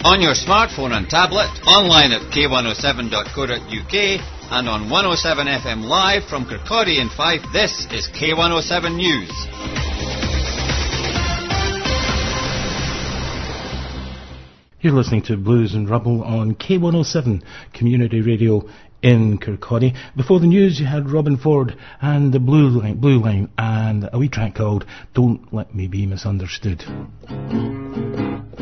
On your smartphone and tablet, online at k107.co.uk, and on 107FM Live from Kirkcaldy in Fife, this is K107 News. You're listening to Blues and Rubble on K107 Community Radio in Kirkcaldy. Before the news, you had Robin Ford and the Blue Line, and a wee track called Don't Let Me Be Misunderstood.